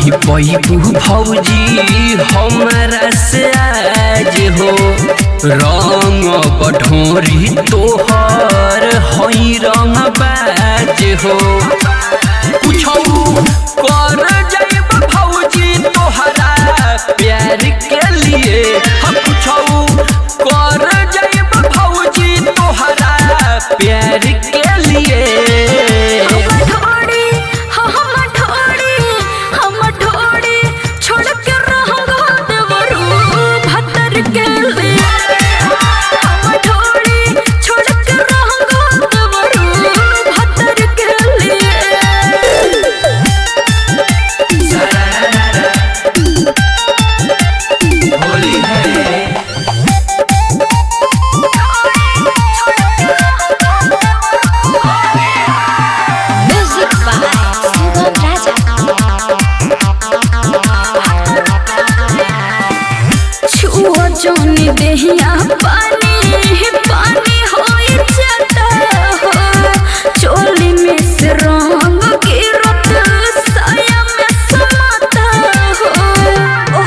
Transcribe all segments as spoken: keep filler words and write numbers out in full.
नहीं पैबू भौजी हमारा से आज हो रंग बढ़ोरी तोहर हई रंग बाज हो पूछू कर जाइब भौजी तोहरा प्यार के लिए हम पूछू कर जाइब भौजी तोहरा प्यार के लिए जोनी देहिया पानी पानी होई जाता हो चोली में से रंग गिरत साया में समाता हो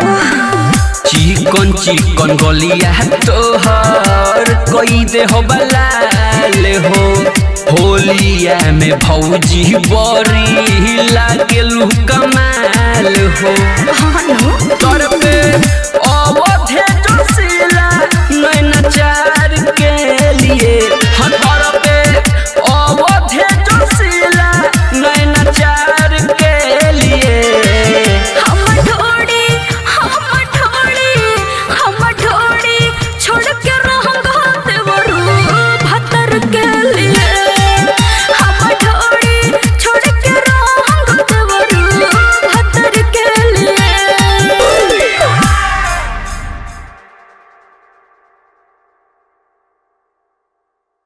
चिकन चिकन गलिया तोहर कोई दे हो बलाल हो होलिया में भौजी बड़ी लागेलू कमाल हो हाँ करते